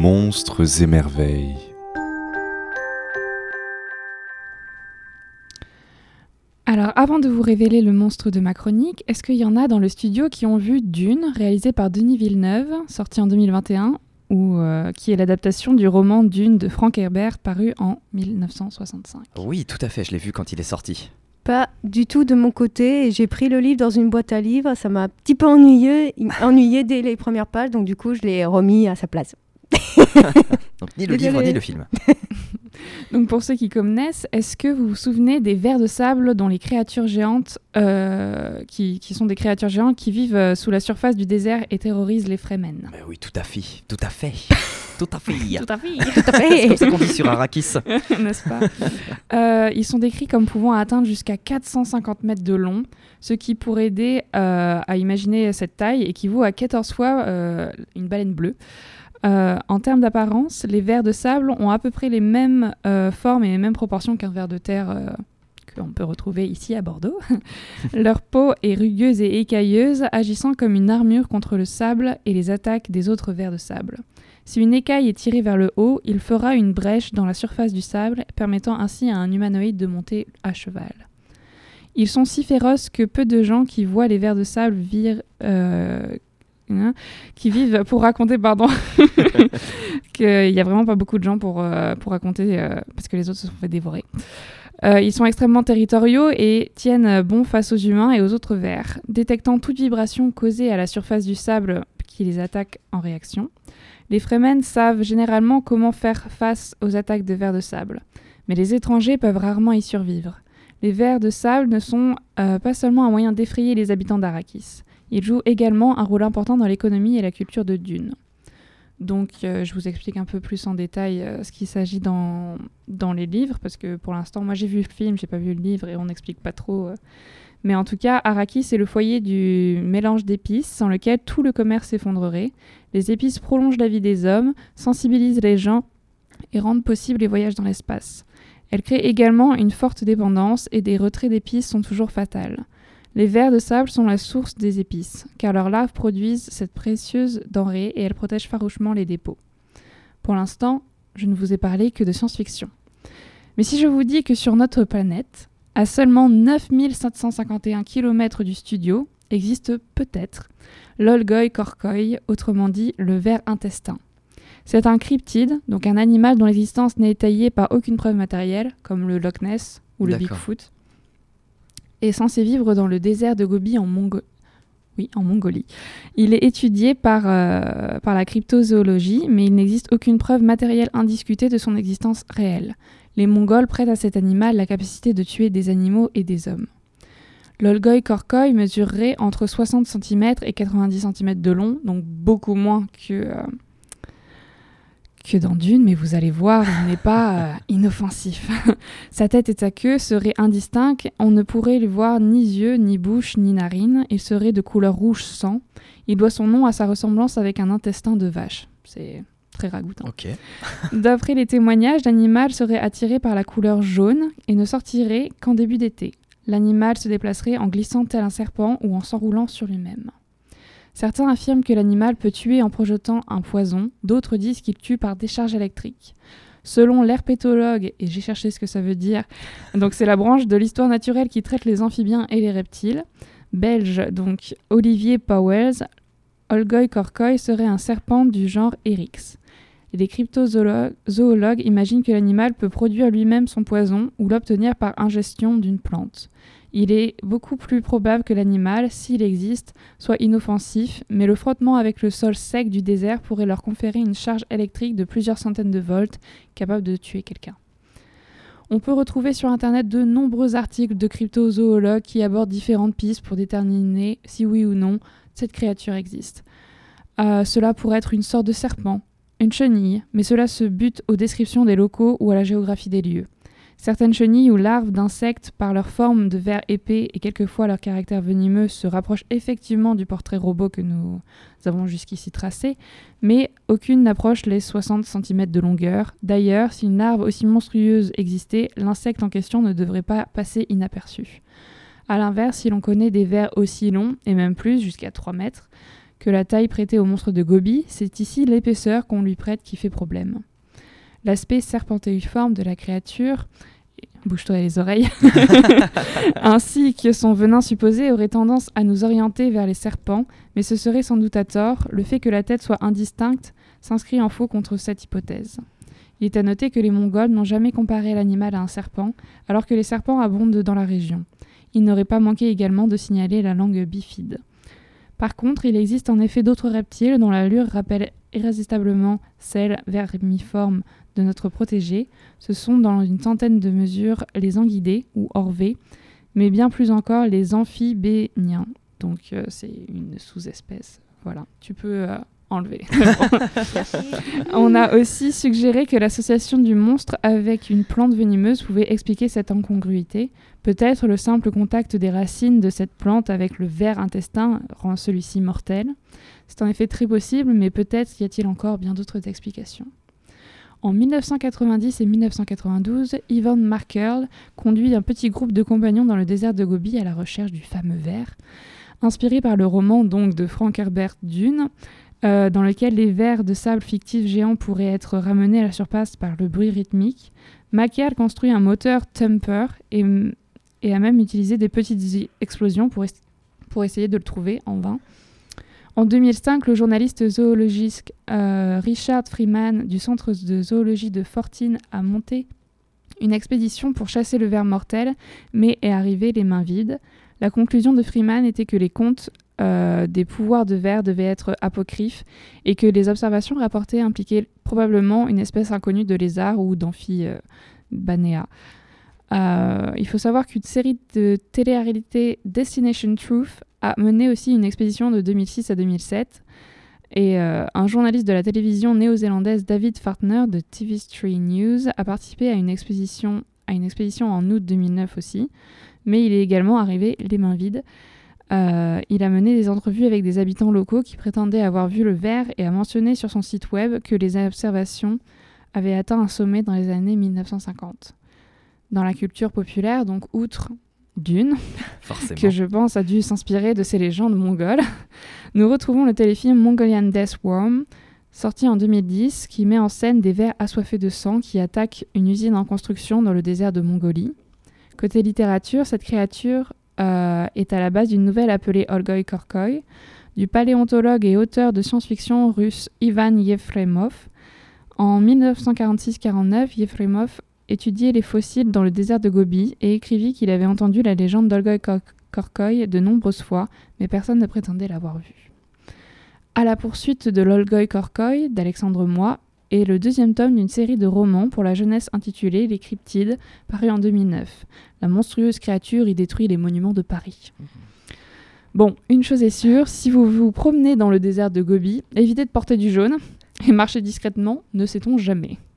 Monstres et merveilles. Alors, avant de vous révéler le monstre de ma chronique, est-ce qu'il y en a dans le studio qui ont vu Dune, réalisé par Denis Villeneuve, sorti en 2021, qui est l'adaptation du roman Dune de Frank Herbert, paru en 1965 ? Oui, tout à fait, je l'ai vu quand il est sorti. Pas du tout de mon côté. J'ai pris le livre dans une boîte à livres. Ça m'a un petit peu ennuyé dès les premières pages. Donc du coup, je l'ai remis à sa place. Donc ni le livre ni le film. Donc pour ceux qui connaissent, est-ce que vous vous souvenez des vers de sable dont les créatures géantes, qui sont des créatures géantes qui vivent sous la surface du désert et terrorisent les Fremen ? Mais oui, tout à fait. Tout à fait. Tout à fait. Tout à fait. Tout à fait. C'est comme ça qu'on dit sur Arrakis. N'est-ce pas ? Ils sont décrits comme pouvant atteindre jusqu'à 450 mètres de long, ce qui pourrait aider à imaginer cette taille équivaut à 14 fois une baleine bleue. En termes d'apparence, les vers de sable ont à peu près les mêmes formes et les mêmes proportions qu'un ver de terre qu'on peut retrouver ici à Bordeaux. Leur peau est rugueuse et écailleuse, agissant comme une armure contre le sable et les attaques des autres vers de sable. Si une écaille est tirée vers le haut, il fera une brèche dans la surface du sable, permettant ainsi à un humanoïde de monter à cheval. Ils sont si féroces que peu de gens qui voient les vers de sable qui vivent pour raconter, qu'il n'y a vraiment pas beaucoup de gens pour raconter, parce que les autres se sont fait dévorer. Ils sont extrêmement territoriaux et tiennent bon face aux humains et aux autres vers, détectant toute vibration causée à la surface du sable qui les attaque en réaction. Les Fremen savent généralement comment faire face aux attaques de vers de sable, mais les étrangers peuvent rarement y survivre. Les vers de sable ne sont pas seulement un moyen d'effrayer les habitants d'Arrakis. Ils jouent également un rôle important dans l'économie et la culture de Dune. Donc, je vous explique un peu plus en détail ce qu'il s'agit dans les livres, parce que pour l'instant, moi j'ai vu le film, j'ai pas vu le livre et on n'explique pas trop. Mais en tout cas, Arrakis est le foyer du mélange d'épices sans lequel tout le commerce s'effondrerait. Les épices prolongent la vie des hommes, sensibilisent les gens et rendent possible les voyages dans l'espace. Elles créent également une forte dépendance et des retraits d'épices sont toujours fatals. Les vers de sable sont la source des épices, car leurs larves produisent cette précieuse denrée et elles protègent farouchement les dépôts. Pour l'instant, je ne vous ai parlé que de science-fiction. Mais si je vous dis que sur notre planète, à seulement 9751 km du studio, existe peut-être l'Olgoi Korkoi, autrement dit le ver intestin. C'est un cryptide, donc un animal dont l'existence n'est étayée par aucune preuve matérielle, comme le Loch Ness ou le Bigfoot, est censé vivre dans le désert de Gobi en Mongolie. Il est étudié par la cryptozoologie, mais il n'existe aucune preuve matérielle indiscutée de son existence réelle. Les Mongols prêtent à cet animal la capacité de tuer des animaux et des hommes. L'Olgoi Korkoi mesurerait entre 60 cm et 90 cm de long, donc beaucoup moins que dans Dune, mais vous allez voir, il n'est pas inoffensif. Sa tête et sa queue seraient indistincts, on ne pourrait lui voir ni yeux, ni bouche, ni narines, il serait de couleur rouge sang. Il doit son nom à sa ressemblance avec un intestin de vache. C'est très ragoûtant. Ok. D'après les témoignages, l'animal serait attiré par la couleur jaune et ne sortirait qu'en début d'été. L'animal se déplacerait en glissant tel un serpent ou en s'enroulant sur lui-même. Certains affirment que l'animal peut tuer en projetant un poison, d'autres disent qu'il tue par décharge électrique. Selon l'herpétologue, et j'ai cherché ce que ça veut dire, donc c'est la branche de l'histoire naturelle qui traite les amphibiens et les reptiles, belge, donc Olivier Pauwels, Olgoi Korkoi serait un serpent du genre Eryx. Les cryptozoologues imaginent que l'animal peut produire lui-même son poison ou l'obtenir par ingestion d'une plante. Il est beaucoup plus probable que l'animal, s'il existe, soit inoffensif, mais le frottement avec le sol sec du désert pourrait leur conférer une charge électrique de plusieurs centaines de volts, capable de tuer quelqu'un. On peut retrouver sur Internet de nombreux articles de cryptozoologues qui abordent différentes pistes pour déterminer si oui ou non cette créature existe. Cela pourrait être une sorte de serpent, une chenille, mais cela se bute aux descriptions des locaux ou à la géographie des lieux. Certaines chenilles ou larves d'insectes, par leur forme de vers épais et quelquefois leur caractère venimeux, se rapprochent effectivement du portrait robot que nous avons jusqu'ici tracé, mais aucune n'approche les 60 cm de longueur. D'ailleurs, si une larve aussi monstrueuse existait, l'insecte en question ne devrait pas passer inaperçu. A l'inverse, si l'on connaît des vers aussi longs, et même plus, jusqu'à 3 mètres, que la taille prêtée au monstre de Gobi, c'est ici l'épaisseur qu'on lui prête qui fait problème. L'aspect serpentéiforme de la créature, bouge-toi les oreilles, ainsi que son venin supposé aurait tendance à nous orienter vers les serpents, mais ce serait sans doute à tort. Le fait que la tête soit indistincte s'inscrit en faux contre cette hypothèse. Il est à noter que les Mongols n'ont jamais comparé l'animal à un serpent, alors que les serpents abondent dans la région. Il n'aurait pas manqué également de signaler la langue bifide. Par contre, il existe en effet d'autres reptiles dont l'allure rappelle irrésistablement celle vermiforme de notre protégé. Ce sont dans une centaine de mesures les anguidés ou orvés, mais bien plus encore les amphibéniens. Donc c'est une sous-espèce. Voilà, tu peux enlever. On a aussi suggéré que l'association du monstre avec une plante venimeuse pouvait expliquer cette incongruité. Peut-être le simple contact des racines de cette plante avec le ver intestin rend celui-ci mortel. C'est en effet très possible, mais peut-être y a-t-il encore bien d'autres explications. En 1990 et 1992, Yvonne Markerl conduit un petit groupe de compagnons dans le désert de Gobi à la recherche du fameux ver. Inspiré par le roman donc de Frank Herbert Dune, dans lequel les vers de sable fictifs géants pourraient être ramenés à la surface par le bruit rythmique, Markerl construit un moteur Thumper et a même utilisé des petites explosions pour essayer de le trouver en vain. En 2005, le journaliste zoologiste Richard Freeman du centre de zoologie de Fortin a monté une expédition pour chasser le ver mortel, mais est arrivé les mains vides. La conclusion de Freeman était que les contes des pouvoirs de ver devaient être apocryphes et que les observations rapportées impliquaient probablement une espèce inconnue de lézard ou d'amphibanéa. Il faut savoir qu'une série de télé-réalité Destination Truth a mené aussi une expédition de 2006 à 2007 et un journaliste de la télévision néo-zélandaise David Fartner de TV3 News a participé à une expédition en août 2009 aussi, mais il est également arrivé les mains vides. Il a mené des entrevues avec des habitants locaux qui prétendaient avoir vu le ver et a mentionné sur son site web que les observations avaient atteint un sommet dans les années 1950. Dans la culture populaire, donc outre Dune, Forcément. que je pense a dû s'inspirer de ces légendes mongoles, nous retrouvons le téléfilm Mongolian Death Worm, sorti en 2010, qui met en scène des vers assoiffés de sang qui attaquent une usine en construction dans le désert de Mongolie. Côté littérature, cette créature est à la base d'une nouvelle appelée Olgoï Korkoï, du paléontologue et auteur de science-fiction russe Ivan Yefremov. En 1946-49, Yefremov étudiait les fossiles dans le désert de Gobi et écrivit qu'il avait entendu la légende d'Olgoï Korkoï de nombreuses fois, mais personne ne prétendait l'avoir vue. À la poursuite de l'Olgoï Korkoï d'Alexandre Moy est le deuxième tome d'une série de romans pour la jeunesse intitulée Les Cryptides, paru en 2009. La monstrueuse créature y détruit les monuments de Paris. Bon, une chose est sûre, si vous vous promenez dans le désert de Gobi, évitez de porter du jaune et marchez discrètement, ne sait-on jamais.